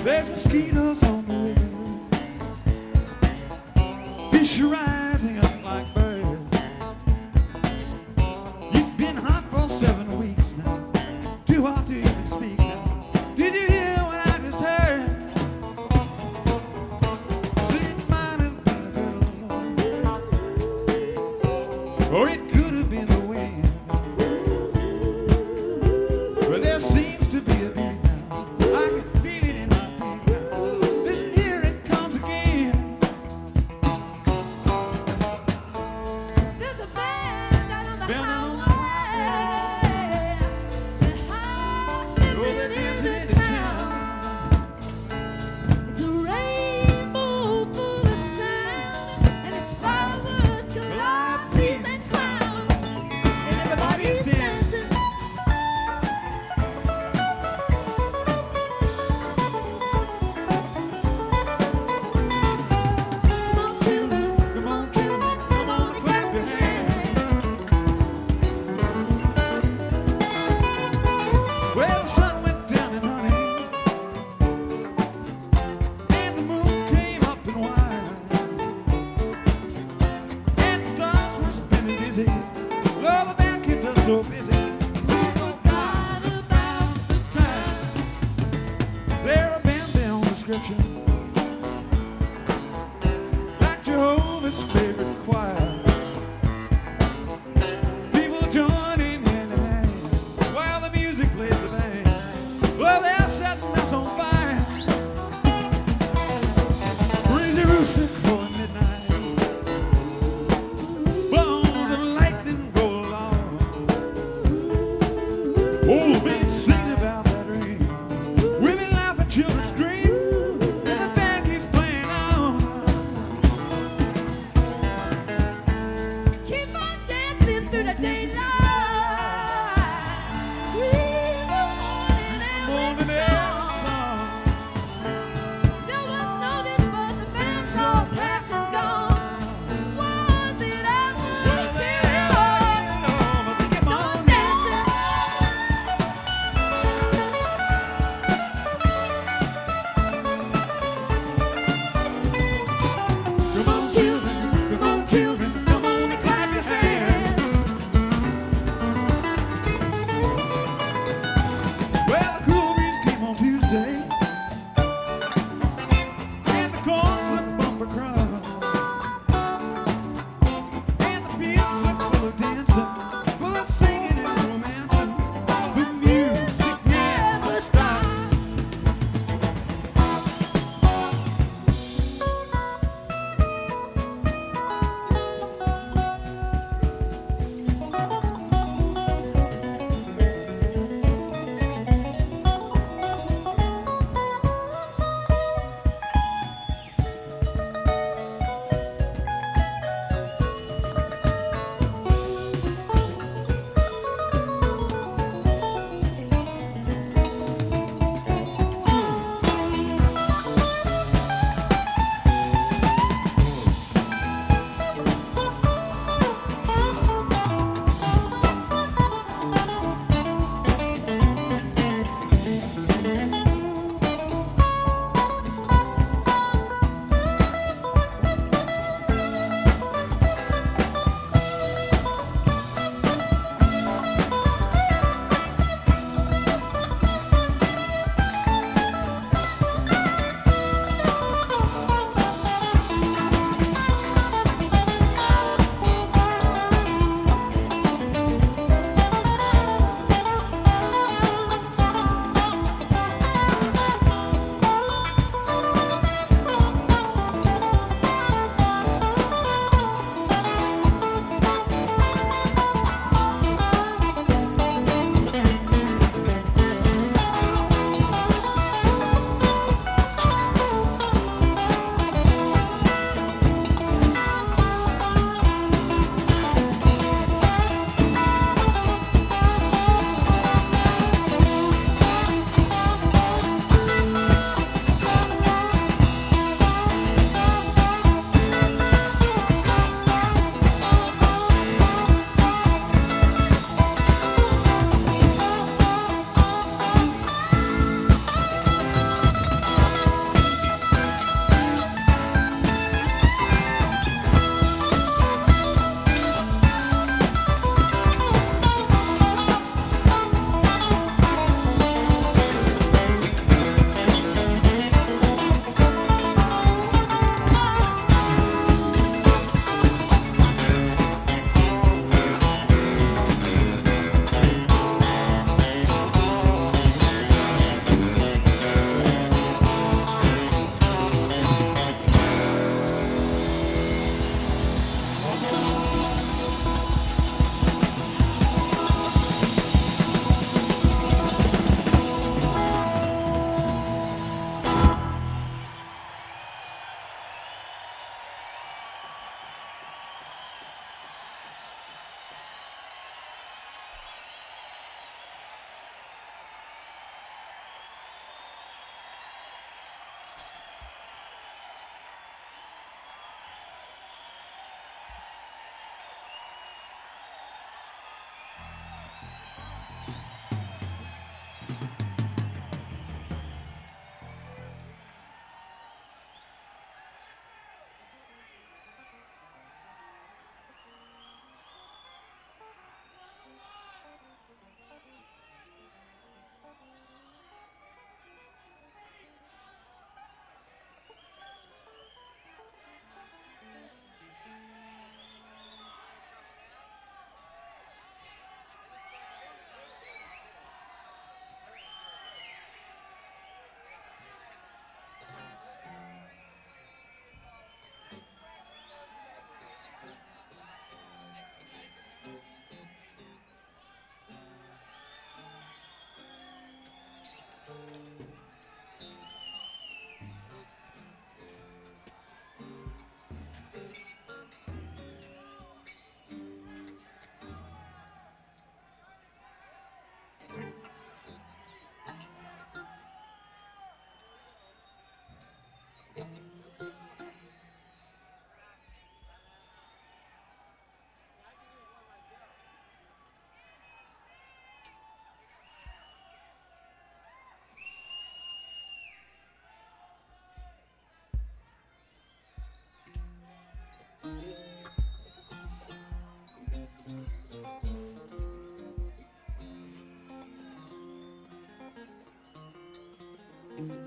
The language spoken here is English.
There's mosquitoes on the river, fish are rising up like birds. It's been hot for 7 weeks now, too hot to even speak now. Did you hear what I just heard? See, it might have been a little love, or it could have been the wind. But there seems to be a beat now. I can feel it in my feet now. Listen, here it comes again. There's a band out on the Band on the highway. The house living in the town. It's a rainbow full of sound, and it's fireworks galore, peace and clowns, and everybody's dancing. Come on, children, Come on, children, come on, clap your hands. Well, the sun went down and honey, and the moon came up and wide, and the stars were spinning dizzy. Well, the band kept us so busy. We forgot about the time. They're a band beyond description, like Jehovah's favorite choir. People joining hand in hand while the music plays the band. Well, they're setting us on fire. Breezy rooster calling midnight. Bones of lightning go along. Old men sing about their dreams. Women laugh and children scream. And the band keeps playing on. Thank you.